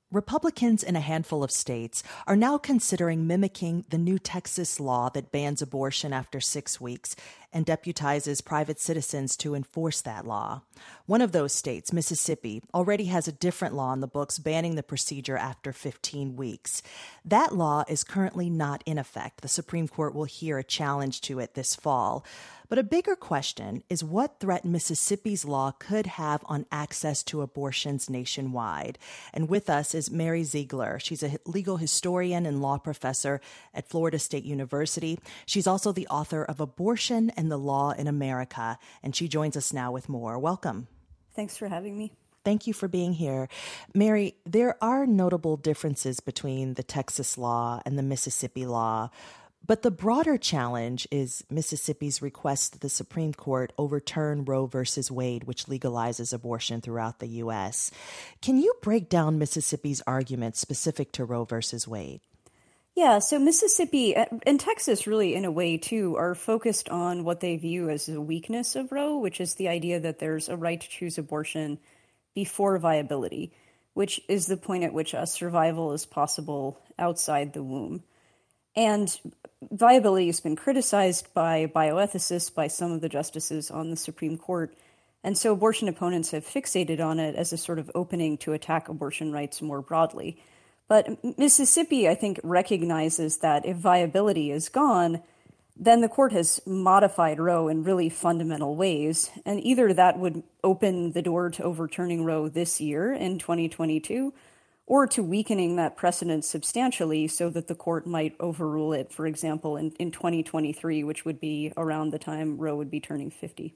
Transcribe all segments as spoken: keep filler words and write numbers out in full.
Republicans in a handful of states are now considering mimicking the new Texas law that bans abortion after six weeks and deputizes private citizens to enforce that law. One of those states, Mississippi, already has a different law in the books banning the procedure after fifteen weeks. That law is currently not in effect. The Supreme Court will hear a challenge to it this fall. But a bigger question is what threat Mississippi's law could have on access to abortions nationwide. And with us is Mary Ziegler. She's a legal historian and law professor at Florida State University. She's also the author of Abortion and the Law in America, and she joins us now with more. Welcome. Thanks for having me. Thank you for being here. Mary, there are notable differences between the Texas law and the Mississippi law. But the broader challenge is Mississippi's request that the Supreme Court overturn Roe versus Wade, which legalizes abortion throughout the U S. Can you break down Mississippi's arguments specific to Roe versus Wade? Yeah, so Mississippi and Texas really, in a way, too, are focused on what they view as a weakness of Roe, which is the idea that there's a right to choose abortion before viability, which is the point at which a survival is possible outside the womb. And viability has been criticized by bioethicists, by some of the justices on the Supreme Court. And so abortion opponents have fixated on it as a sort of opening to attack abortion rights more broadly. But Mississippi, I think, recognizes that if viability is gone, then the court has modified Roe in really fundamental ways. And either that would open the door to overturning Roe this year in twenty twenty-two, or to weakening that precedent substantially so that the court might overrule it, for example, in, in twenty twenty-three, which would be around the time Roe would be turning fifty.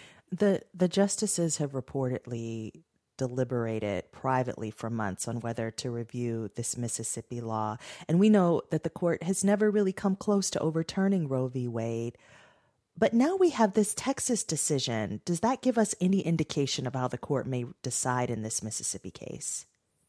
The the justices have reportedly deliberated privately for months on whether to review this Mississippi law. And we know that the court has never really come close to overturning Roe v. Wade. But now we have this Texas decision. Does that give us any indication of how the court may decide in this Mississippi case?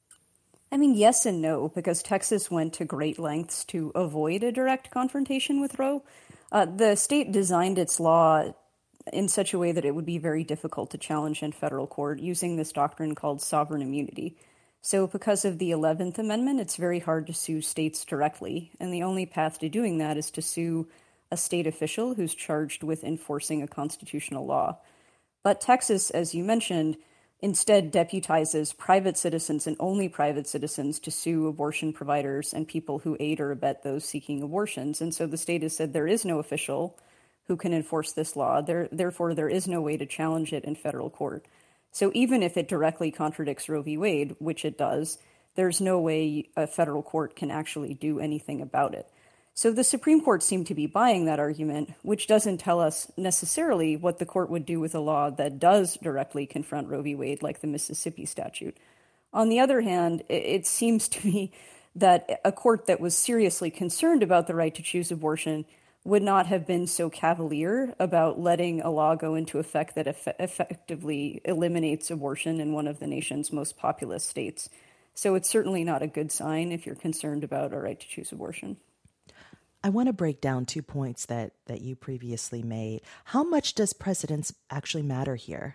I mean, yes and no, because Texas went to great lengths to avoid a direct confrontation with Roe. Uh, the state designed its law in such a way that it would be very difficult to challenge in federal court using this doctrine called sovereign immunity. So because of the eleventh Amendment, it's very hard to sue states directly. And the only path to doing that is to sue a state official who's charged with enforcing a constitutional law. But Texas, as you mentioned, instead deputizes private citizens and only private citizens to sue abortion providers and people who aid or abet those seeking abortions. And so the state has said there is no official who can enforce this law. There, therefore, there is no way to challenge it in federal court. So even if it directly contradicts Roe v. Wade, which it does, there's no way a federal court can actually do anything about it. So the Supreme Court seemed to be buying that argument, which doesn't tell us necessarily what the court would do with a law that does directly confront Roe v. Wade, like the Mississippi statute. On the other hand, it seems to me that a court that was seriously concerned about the right to choose abortion would not have been so cavalier about letting a law go into effect that eff- effectively eliminates abortion in one of the nation's most populous states. So it's certainly not a good sign if you're concerned about a right to choose abortion. I want to break down two points that, that you previously made. How much does precedence actually matter here?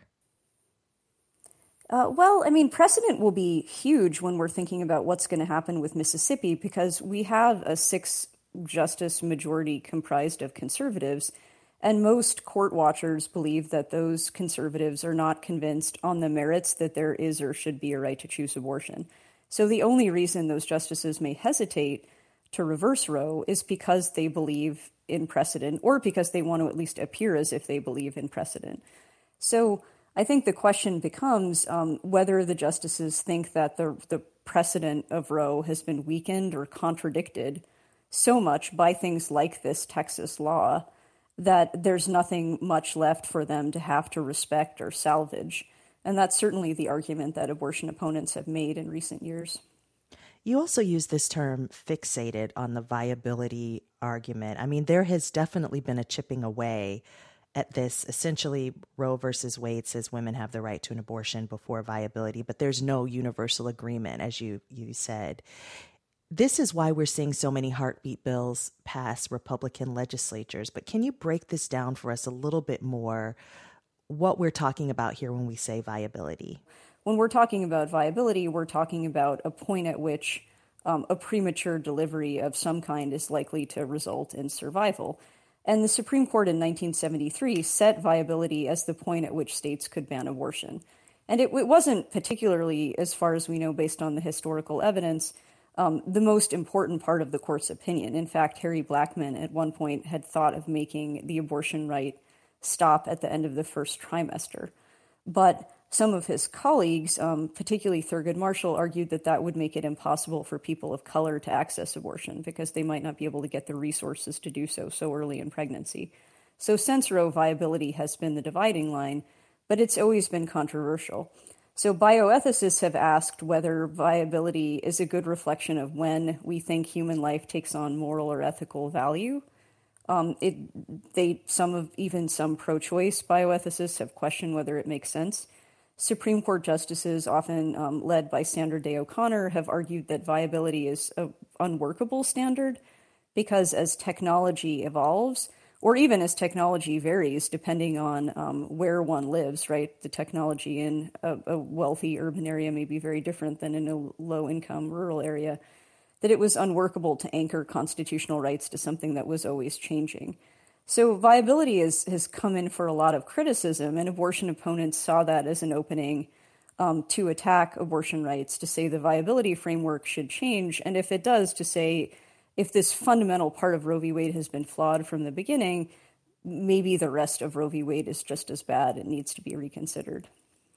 Uh, well, I mean, precedent will be huge when we're thinking about what's going to happen with Mississippi, because we have a six-justice majority comprised of conservatives, and most court watchers believe that those conservatives are not convinced on the merits that there is or should be a right to choose abortion. So the only reason those justices may hesitate to reverse Roe is because they believe in precedent, or because they want to at least appear as if they believe in precedent. So I think the question becomes um, whether the justices think that the, the precedent of Roe has been weakened or contradicted so much by things like this Texas law that there's nothing much left for them to have to respect or salvage. And that's certainly the argument that abortion opponents have made in recent years. You also use this term fixated on the viability argument. I mean, there has definitely been a chipping away at this. Essentially, Roe versus Wade says women have the right to an abortion before viability, but there's no universal agreement, as you, you said. This is why we're seeing so many heartbeat bills pass Republican legislatures. But can you break this down for us a little bit more, what we're talking about here when we say viability? when we're talking about viability, we're talking about a point at which um, a premature delivery of some kind is likely to result in survival. And the Supreme Court in nineteen seventy-three set viability as the point at which states could ban abortion. And it, it wasn't particularly, as far as we know, based on the historical evidence, um, the most important part of the court's opinion. In fact, Harry Blackmun at one point had thought of making the abortion right stop at the end of the first trimester. But some of his colleagues, um, particularly Thurgood Marshall, argued that that would make it impossible for people of color to access abortion because they might not be able to get the resources to do so so early in pregnancy. So since Roe, viability has been the dividing line, but it's always been controversial. So bioethicists have asked whether viability is a good reflection of when we think human life takes on moral or ethical value. Um, it, they, some of even some pro-choice bioethicists have questioned whether it makes sense. Supreme Court justices, often um, led by Sandra Day O'Connor, have argued that viability is an unworkable standard because as technology evolves, or even as technology varies, depending on um, where one lives, right? The technology in a, a wealthy urban area may be very different than in a low-income rural area, that it was unworkable to anchor constitutional rights to something that was always changing. So viability is, has come in for a lot of criticism, and abortion opponents saw that as an opening um, to attack abortion rights, to say the viability framework should change, and if it does, to say if this fundamental part of Roe v. Wade has been flawed from the beginning, maybe the rest of Roe v. Wade is just as bad and needs to be reconsidered.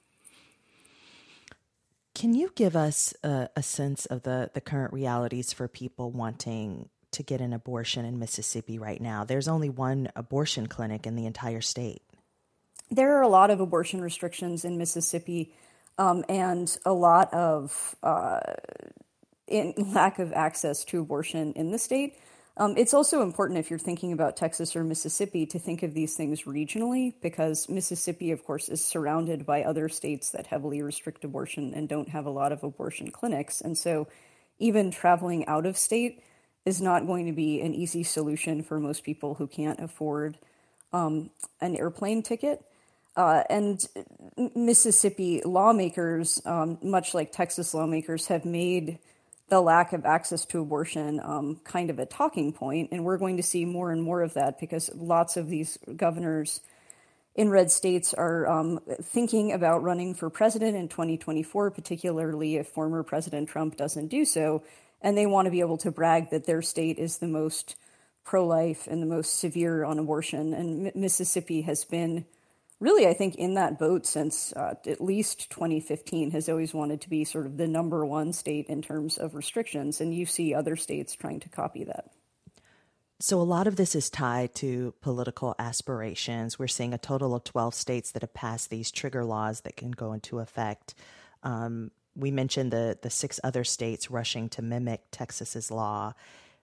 Can you give us a, a sense of the, the current realities for people wanting to get an abortion in Mississippi right now? There's only one abortion clinic in the entire state. There are a lot of abortion restrictions in Mississippi um, and a lot of uh, in lack of access to abortion in the state. Um, it's also important, if you're thinking about Texas or Mississippi, to think of these things regionally, because Mississippi, of course, is surrounded by other states that heavily restrict abortion and don't have a lot of abortion clinics. And so even traveling out of state is not going to be an easy solution for most people who can't afford um, an airplane ticket. Uh, and Mississippi lawmakers, um, much like Texas lawmakers, have made the lack of access to abortion um, kind of a talking point, and we're going to see more and more of that because lots of these governors in red states are um, thinking about running for president in twenty twenty-four, particularly if former President Trump doesn't do so, and they want to be able to brag that their state is the most pro-life and the most severe on abortion, and M- Mississippi has been really, I think, in that boat since uh, at least twenty fifteen, has always wanted to be sort of the number one state in terms of restrictions, and you see other states trying to copy that. So a lot of this is tied to political aspirations. We're seeing a total of twelve states that have passed these trigger laws that can go into effect. Um, we mentioned the, the six other states rushing to mimic Texas's law.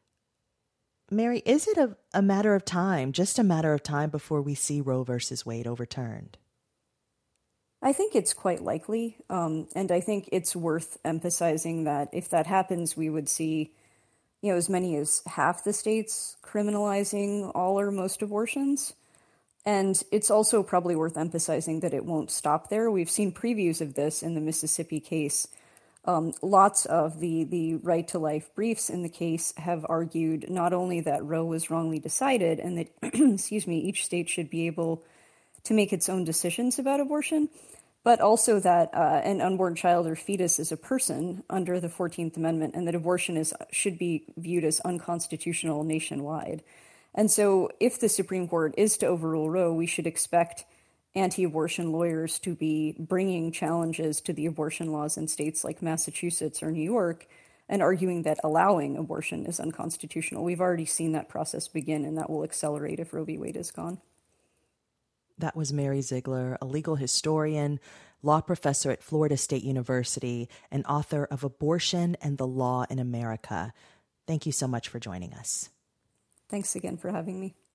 Mary, is it a, a matter of time, just a matter of time before we see Roe versus Wade overturned? I think it's quite likely, um, and I think it's worth emphasizing that if that happens, we would see, you know, as many as half the states criminalizing all or most abortions. And it's also probably worth emphasizing that it won't stop there. We've seen previews of this in the Mississippi case. Um, lots of the, the right to life briefs in the case have argued not only that Roe was wrongly decided and that, excuse me, each state should be able to make its own decisions about abortion, but also that uh, an unborn child or fetus is a person under the fourteenth Amendment and that abortion is should be viewed as unconstitutional nationwide. And so if the Supreme Court is to overrule Roe, we should expect anti-abortion lawyers to be bringing challenges to the abortion laws in states like Massachusetts or New York and arguing that allowing abortion is unconstitutional. We've already seen that process begin, and that will accelerate if Roe v. Wade is gone. That was Mary Ziegler, a legal historian, law professor at Florida State University, and author of Abortion and the Law in America. Thank you so much for joining us. Thanks again for having me.